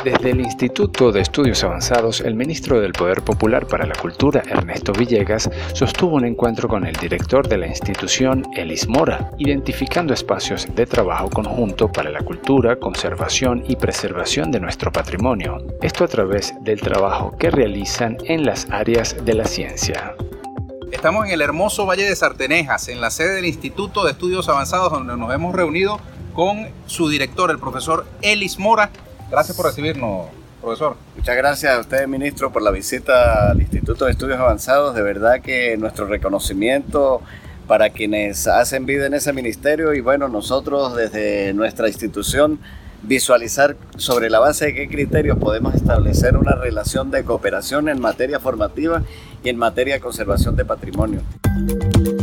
Desde el Instituto de Estudios Avanzados, el ministro del Poder Popular para la Cultura, Ernesto Villegas, sostuvo un encuentro con el director de la institución, Elis Mora, identificando espacios de trabajo conjunto para la cultura, conservación y preservación de nuestro patrimonio. Esto a través del trabajo que realizan en las áreas de la ciencia. Estamos en el hermoso Valle de Sartenejas, en la sede del Instituto de Estudios Avanzados, donde nos hemos reunido con su director, el profesor Elis Mora. Gracias por recibirnos, profesor. Muchas gracias a usted, ministro, por la visita al Instituto de Estudios Avanzados. De verdad que nuestro reconocimiento para quienes hacen vida en ese ministerio y bueno, nosotros desde nuestra institución visualizar sobre la base de qué criterios podemos establecer una relación de cooperación en materia formativa y en materia de conservación de patrimonio.